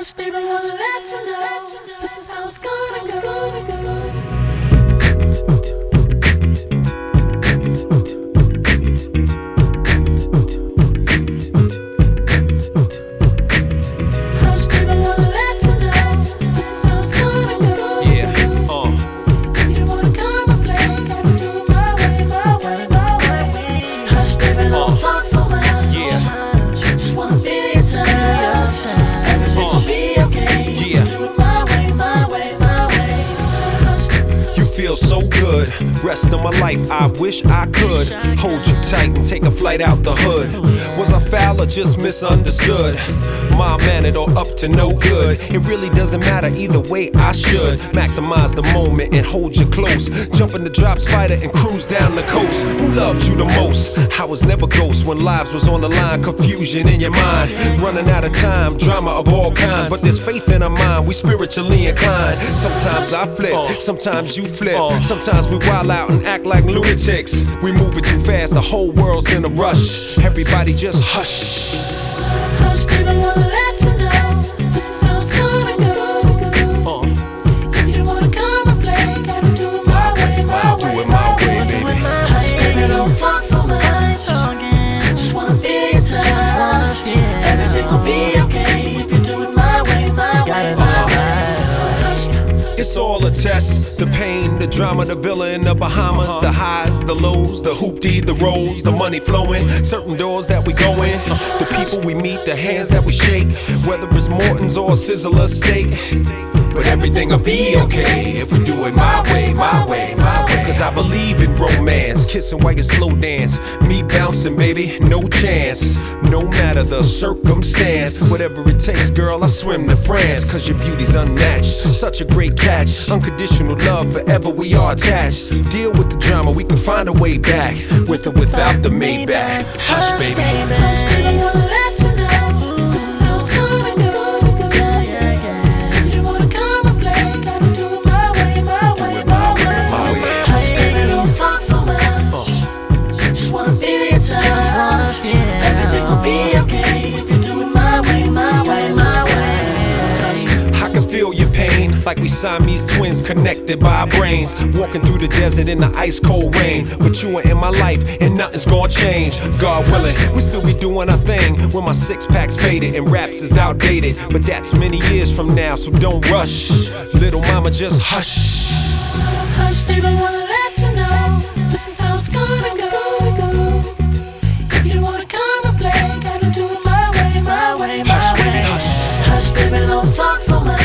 Hush, baby, wanna let you know this is how it's gonna go. Hush, baby, wanna let you know this is how it's gonna go. Yeah, If you wanna come and play, gotta do it my way, my way, my way. Hush, baby, don't talk so much. Just wanna feel your touch. Everything will be okay. Yeah. Do it my way, my way, my way. Hush. you feel so good. Rest of my life, I wish I could hold you tight and take a flight out the hood. Was I foul or just misunderstood? Mild-mannered or up to no good? It really doesn't matter either way, I should maximize the moment and hold you close. Jump in the drop spider and cruise down the coast. Who loved you the most? I was never ghost when lives was on the line. Confusion in your mind, running out of time, drama of all kinds. But there's faith in our mind, we spiritually inclined. Sometimes I flip, sometimes you flip. Sometimes we wild out and act like lunatics. We moving too fast, the whole world's in a rush. Everybody just hush. Hush, baby, wanna let you know this is how it's gonna go. If you wanna come and play, gotta do it my way, my way. Do it my way, baby. Hush, baby, don't talk so much. Just wanna feel your touch. Everything will be okay if you do it my way, my way, my way. Hush. It's all a test. The pain, the drama, the villa in the Bahamas, the highs, the lows, the hoopty, the rolls, the money flowing, certain doors that we go in, the people we meet, the hands that we shake, whether it's Morton's or Sizzler steak. But everything'll be okay if we do it my way, my way, my way. Cause I believe in romance, kissing while you slow dance, me bouncing, baby, no chance. No matter the circumstance, whatever it takes, girl, I swim to France. Cause your beauty's unmatched, such a great catch. Unconditional love, forever we are attached. Deal with the drama, we can find a way back, with or without the Maybach. Hush, baby. Hush, baby, wanna let you know this is how it's gonna go. If you wanna come and play, gotta do it my way, my way, my way. Hush, baby, don't talk so much. Just wanna feel your touch. Everything will be okay if you do it my way, my way, my way. Hush. I can feel your pain, like we Siamese twins connected by our brains. Walking through the desert in the ice cold rain, but you are in my life and nothing's gonna change. God willing, we still be doing our thing when my six pack's faded and raps is outdated. But that's many years from now, so don't rush. Little mama, just hush. Hush, baby, wanna let you know this is how it's gonna go. If you wanna come and play, gotta do it my way, my way, my way. Hush, baby, hush. Hush, baby, don't talk so much.